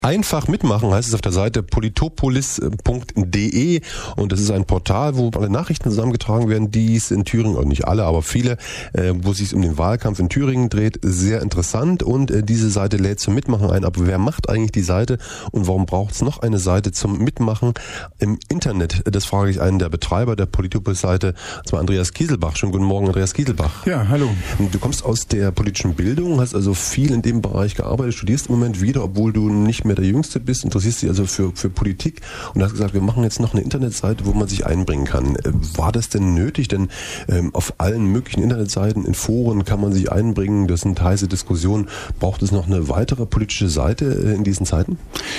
Einfach mitmachen heißt es auf der Seite politopolis.de und das ist ein Portal, wo alle Nachrichten zusammengetragen werden, die es in Thüringen, oder nicht alle, aber viele, wo es sich um den Wahlkampf in Thüringen dreht. Sehr interessant und diese Seite lädt zum Mitmachen ein. Aber wer macht eigentlich die Seite und warum braucht es noch eine Seite zum Mitmachen im Internet? Das frage ich einen der Betreiber der Politopolis-Seite, und zwar Andreas Kieselbach. Schönen guten Morgen, Andreas Kieselbach. Ja, hallo. Du kommst aus der politischen Bildung, hast also viel in dem Bereich gearbeitet, studierst im Moment wieder, obwohl du nicht mehr der Jüngste bist, interessierst dich also für Politik und hast gesagt, wir machen jetzt noch eine Internetseite, wo man sich einbringen kann. War das denn nötig? Denn auf allen möglichen Internetseiten, in Foren kann man sich einbringen, das sind heiße Diskussionen. Braucht es noch eine weitere politische Seite in diesen Zeiten?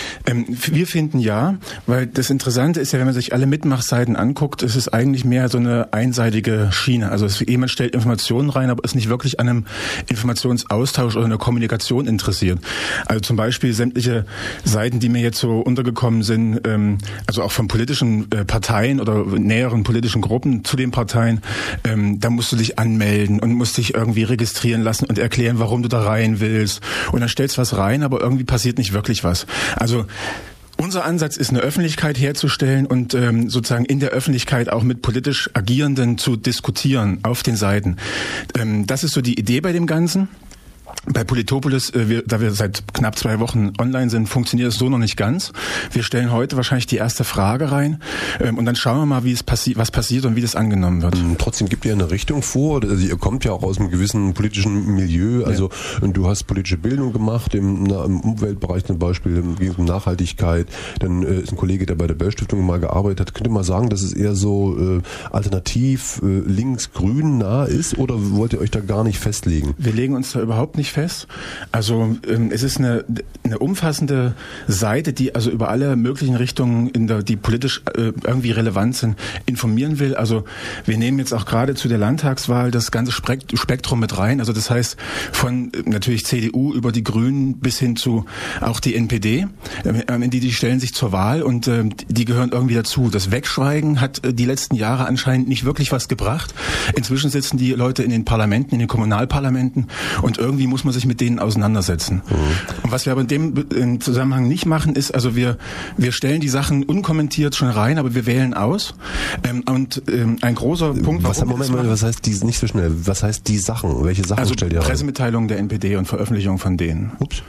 Wir finden ja, weil das Interessante ist ja, wenn man sich alle Mitmachseiten anguckt, ist es eigentlich mehr so eine einseitige Schiene. Also jemand stellt Informationen rein, aber ist nicht wirklich an einem Informationsaustausch oder einer Kommunikation interessiert. Also zum Beispiel sämtliche Seiten, die mir jetzt so untergekommen sind, also auch von politischen Parteien oder näheren politischen Gruppen zu den Parteien, da musst du dich anmelden und musst dich irgendwie registrieren lassen und erklären, warum du da rein willst. Und dann stellst du was rein, aber irgendwie passiert nicht wirklich was. Also unser Ansatz ist, eine Öffentlichkeit herzustellen und sozusagen in der Öffentlichkeit auch mit politisch Agierenden zu diskutieren auf den Seiten. Das ist so die Idee bei dem Ganzen. Bei Politopolis, da wir seit knapp 2 Wochen online sind, funktioniert es so noch nicht ganz. Wir stellen heute wahrscheinlich die erste Frage rein und dann schauen wir mal, was passiert und wie das angenommen wird. Trotzdem gibt ihr eine Richtung vor. Also ihr kommt ja auch aus einem gewissen politischen Milieu. Also du hast politische Bildung gemacht, im Umweltbereich zum Beispiel, ging es um Nachhaltigkeit. Dann ist ein Kollege, der bei der Böll-Stiftung mal gearbeitet hat. Könnt ihr mal sagen, dass es eher so alternativ links-grün nah ist oder wollt ihr euch da gar nicht festlegen? Wir legen uns da überhaupt nicht fest. Also es ist eine umfassende Seite, die also über alle möglichen Richtungen, die politisch irgendwie relevant sind, informieren will. Also wir nehmen jetzt auch gerade zu der Landtagswahl das ganze Spektrum mit rein. Also das heißt von natürlich CDU über die Grünen bis hin zu auch die NPD. Die stellen sich zur Wahl und die gehören irgendwie dazu. Das Wegschweigen hat die letzten Jahre anscheinend nicht wirklich was gebracht. Inzwischen sitzen die Leute in den Parlamenten, in den Kommunalparlamenten und irgendwie muss man sich mit denen auseinandersetzen. Und was wir aber in dem Zusammenhang nicht machen, ist, also wir stellen die Sachen unkommentiert schon rein, aber wir wählen aus. Und ein großer Punkt, was heißt die, nicht so schnell, was heißt die Sachen? Welche Sachen stellt ihr rein? Pressemitteilungen der NPD und Veröffentlichung von denen. Ups.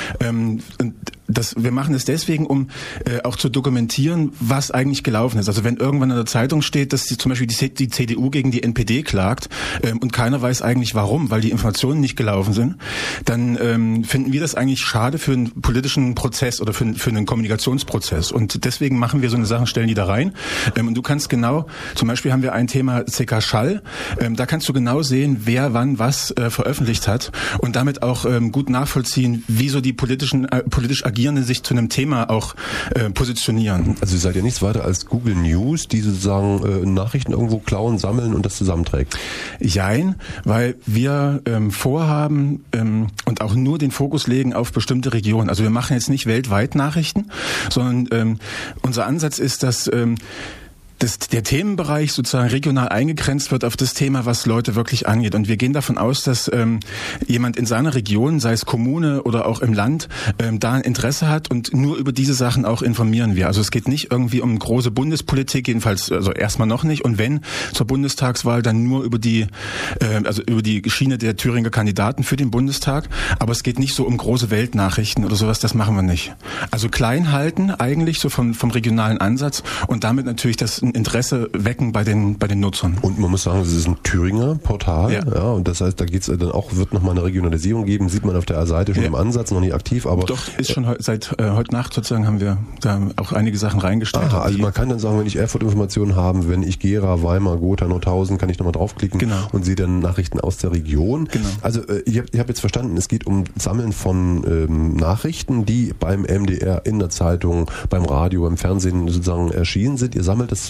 Wir machen es deswegen, um auch zu dokumentieren, was eigentlich gelaufen ist. Also wenn irgendwann in der Zeitung steht, dass zum Beispiel die CDU gegen die NPD klagt und keiner weiß eigentlich warum, weil die Informationen nicht gelaufen sind, dann finden wir das eigentlich schade für einen politischen Prozess oder für einen Kommunikationsprozess. Und deswegen machen wir so eine Sachen, stellen die da rein. Und du kannst genau, zum Beispiel haben wir ein Thema CK Schall, da kannst du genau sehen, wer wann was veröffentlicht hat und damit auch gut nachvollziehen, wie so die politisch Agierenden sich zu einem Thema auch positionieren. Also ihr seid ja nichts weiter als Google News, die sozusagen Nachrichten irgendwo klauen, sammeln und das zusammenträgt. Jein, weil wir vorhaben und auch nur den Fokus legen auf bestimmte Regionen. Also wir machen jetzt nicht weltweit Nachrichten, sondern unser Ansatz ist, dass der Themenbereich sozusagen regional eingegrenzt wird auf das Thema, was Leute wirklich angeht. Und wir gehen davon aus, dass jemand in seiner Region, sei es Kommune oder auch im Land, da ein Interesse hat und nur über diese Sachen auch informieren wir. Also es geht nicht irgendwie um große Bundespolitik, jedenfalls also erstmal noch nicht. Und wenn zur Bundestagswahl, dann nur über die Schiene der Thüringer Kandidaten für den Bundestag. Aber es geht nicht so um große Weltnachrichten oder sowas, das machen wir nicht. Also klein halten eigentlich so vom regionalen Ansatz und damit natürlich das Interesse wecken bei den Nutzern. Und man muss sagen, es ist ein Thüringer Portal, ja, und das heißt, da geht's dann auch, wird nochmal eine Regionalisierung geben, sieht man auf der Seite schon im Ansatz, noch nicht aktiv, aber... Doch, ist schon seit heute Nacht sozusagen haben wir da auch einige Sachen reingestellt. Also man kann dann sagen, wenn ich Erfurt-Informationen habe, wenn ich Gera, Weimar, Gotha, Nordhausen, kann ich nochmal draufklicken und sehe dann Nachrichten aus der Region. Genau. Also ich hab jetzt verstanden, es geht um Sammeln von Nachrichten, die beim MDR, in der Zeitung, beim Radio, beim Fernsehen sozusagen erschienen sind. Ihr sammelt das zum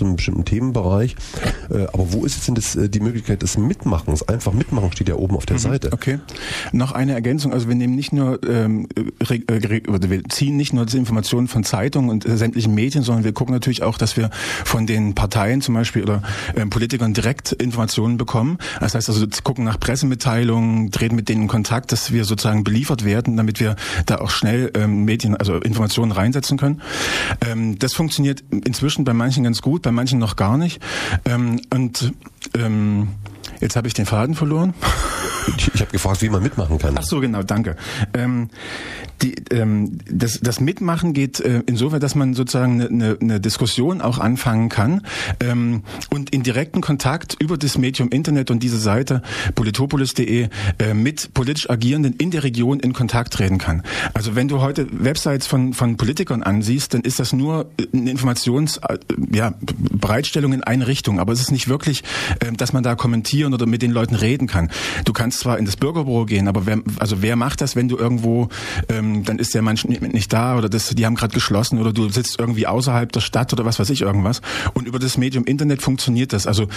einem bestimmten Themenbereich. Aber wo ist jetzt denn die Möglichkeit des Mitmachens? Einfach mitmachen steht ja oben auf der Seite. Okay. Noch eine Ergänzung. Also wir nehmen nicht nur, wir ziehen nicht nur die Informationen von Zeitungen und sämtlichen Medien, sondern wir gucken natürlich auch, dass wir von den Parteien zum Beispiel oder Politikern direkt Informationen bekommen. Das heißt also, gucken nach Pressemitteilungen, treten mit denen in Kontakt, dass wir sozusagen beliefert werden, damit wir da auch schnell Informationen reinsetzen können. Das funktioniert inzwischen bei manchen ganz gut, bei manchen noch gar nicht. Jetzt habe ich den Faden verloren. Ich habe gefragt, wie man mitmachen kann. Ach so, genau, danke. Das Mitmachen geht insofern, dass man sozusagen eine Diskussion auch anfangen kann und in direkten Kontakt über das Medium Internet und diese Seite politopolis.de mit politisch Agierenden in der Region in Kontakt treten kann. Also wenn du heute Websites von Politikern ansiehst, dann ist das nur eine Bereitstellung in eine Richtung, aber es ist nicht wirklich, dass man da kommentieren oder mit den Leuten reden kann. Du kannst zwar in das Bürgerbüro gehen, aber wer macht das, wenn du irgendwo, dann ist der Mensch nicht da oder die haben gerade geschlossen oder du sitzt irgendwie außerhalb der Stadt oder was weiß ich irgendwas. Und über das Medium Internet funktioniert das. Also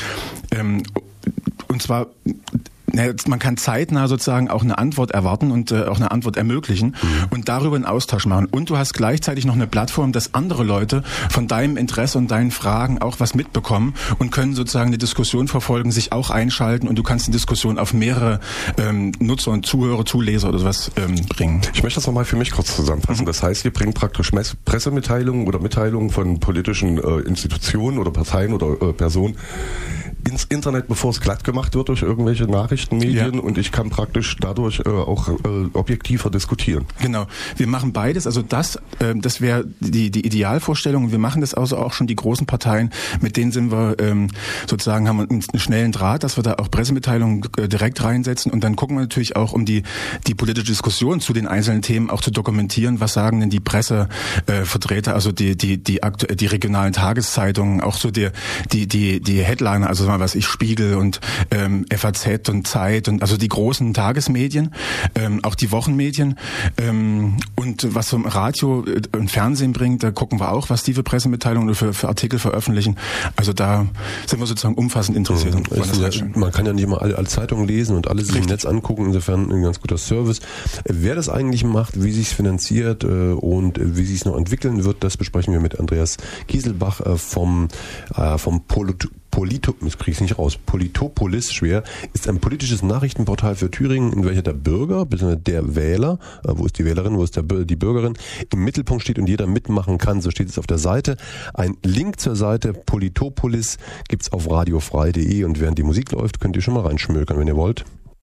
und zwar man kann zeitnah sozusagen auch eine Antwort erwarten und auch eine Antwort ermöglichen und darüber einen Austausch machen. Und du hast gleichzeitig noch eine Plattform, dass andere Leute von deinem Interesse und deinen Fragen auch was mitbekommen und können sozusagen eine Diskussion verfolgen, sich auch einschalten und du kannst eine Diskussion auf mehrere Nutzer und Zuhörer, Zuleser oder sowas bringen. Ich möchte das nochmal für mich kurz zusammenfassen. Das heißt, ihr bringt praktisch Pressemitteilungen oder Mitteilungen von politischen Institutionen oder Parteien oder Personen ins Internet, bevor es glatt gemacht wird durch irgendwelche Nachrichtenmedien und ich kann praktisch dadurch auch objektiver diskutieren. Genau. Wir machen beides. Also das wäre die Idealvorstellung. Wir machen das also auch schon die großen Parteien, mit denen sind wir sozusagen, haben einen schnellen Draht, dass wir da auch Pressemitteilungen direkt reinsetzen und dann gucken wir natürlich auch, um die politische Diskussion zu den einzelnen Themen auch zu dokumentieren. Was sagen denn die Pressevertreter, also die regionalen Tageszeitungen, auch so die Headliner, also was ich Spiegel und FAZ und Zeit und also die großen Tagesmedien, auch die Wochenmedien und was vom Radio und Fernsehen bringt, da gucken wir auch, was die für Pressemitteilungen oder für Artikel veröffentlichen. Also da sind wir sozusagen umfassend interessiert. Man kann ja nicht mal alle Zeitungen lesen und alles im Netz angucken, insofern ein ganz guter Service. Wer das eigentlich macht, wie sich es finanziert und wie sich es noch entwickeln wird, das besprechen wir mit Andreas Kieselbach vom Politopolis ist ein politisches Nachrichtenportal für Thüringen, in welcher der Bürger, bzw. der Wähler, wo ist die Wählerin, wo ist die Bürgerin, im Mittelpunkt steht und jeder mitmachen kann. So steht es auf der Seite. Ein Link zur Seite Politopolis gibt's auf radiofrei.de und während die Musik läuft, könnt ihr schon mal reinschmökern, wenn ihr wollt.